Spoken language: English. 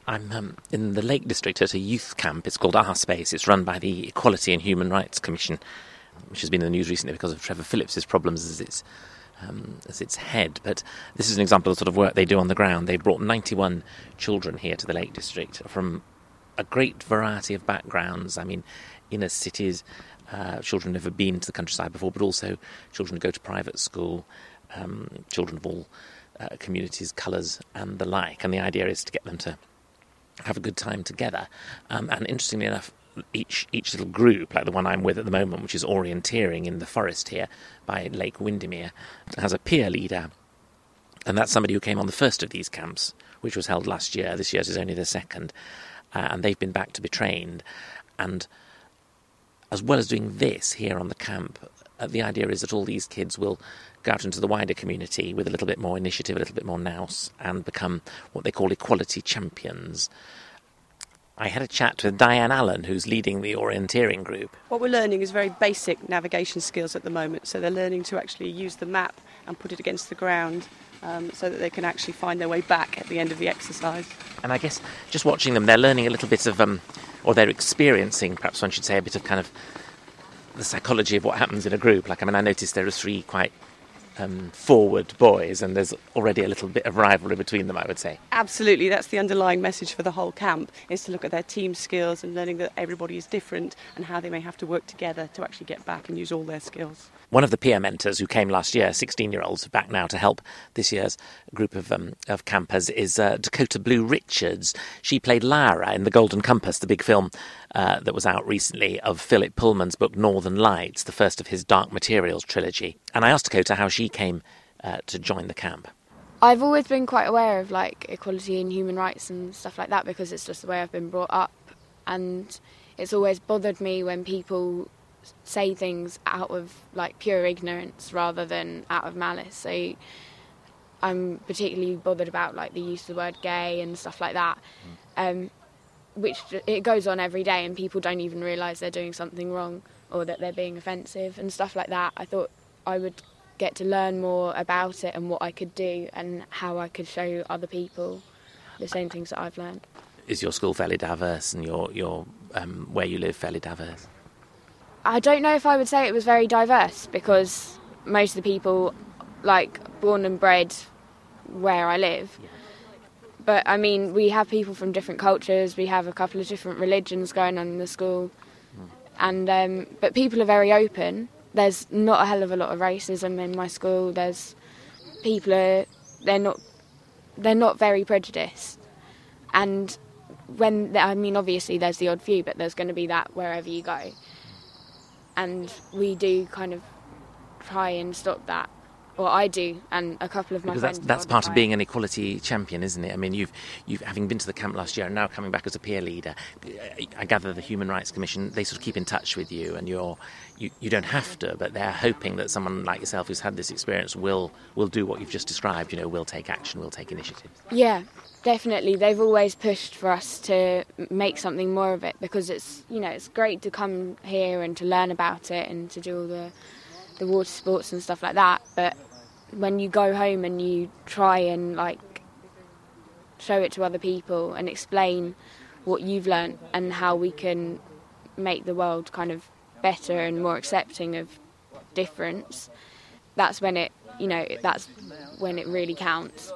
I'm in the Lake District at a youth camp. It's called Our Space. It's run by the Equality and Human Rights Commission, which has been in the news recently because of Trevor Phillips' problems as its head. But this is an example of the sort of work they do on the ground. They brought 91 children here to the Lake District from a great variety of backgrounds. I mean, inner cities, children who've never been to the countryside before, but also children who go to private school, children of all communities, colours and the like. And the idea is to get them to have a good time together. And interestingly enough, each little group, like the one I'm with at the moment, which is orienteering in the forest here by Lake Windermere, has a peer leader. And that's somebody who came on the first of these camps, which was held last year. This year's is only the second. And they've been back to be trained. And as well as doing this here on the camp, the idea is that all these kids will go out into the wider community with a little bit more initiative, a little bit more nous, and become what they call equality champions. I had a chat with Diane Allen, who's leading the orienteering group. What we're learning is very basic navigation skills at the moment, so they're learning to actually use the map and put it against the ground so that they can actually find their way back at the end of the exercise. And I guess just watching them, they're learning a little bit of, or they're experiencing, perhaps one should say, a bit of kind of the psychology of what happens in a group. Like, I mean, I noticed there are three quite forward boys, and there's already a little bit of rivalry between them, I would say. Absolutely, that's the underlying message for the whole camp, is to look at their team skills and learning that everybody is different and how they may have to work together to actually get back and use all their skills. One of the peer mentors who came last year, 16-year-olds, back now to help this year's group of campers, is Dakota Blue Richards. She played Lara in The Golden Compass, the big film that was out recently of Philip Pullman's book Northern Lights, the first of his Dark Materials trilogy. And I asked Dakota how she came to join the camp. I've always been quite aware of equality and human rights and stuff like that because it's just the way I've been brought up, and it's always bothered me when people say things out of pure ignorance rather than out of malice. So I'm particularly bothered about the use of the word gay and stuff like that, which it goes on every day and people don't even realise they're doing something wrong or that they're being offensive and stuff like that. I thought I would get to learn more about it and what I could do and how I could show other people the same things that I've learned. Is your school fairly diverse and your where you live fairly diverse? I don't know if I would say it was very diverse because most of the people, born and bred where I live. But, I mean, we have people from different cultures, we have a couple of different religions going on in the school, and but people are very open. There's not a hell of a lot of racism in my school. There's people they're not very prejudiced, and obviously there's the odd few, but there's going to be that wherever you go. And we do kind of try and stop that. Or I do, and a couple of my friends. That's part of being an equality champion, isn't it? I mean, you've having been to the camp last year and now coming back as a peer leader. I gather the Human Rights Commission, they sort of keep in touch with you, and you don't have to, but they're hoping that someone like yourself who's had this experience will do what you've just described. Will take action, will take initiative. Yeah, definitely. They've always pushed for us to make something more of it because it's great to come here and to learn about it and to do all the water sports and stuff like that, but when you go home and you try and show it to other people and explain what you've learnt and how we can make the world kind of better and more accepting of difference, that's when it really counts.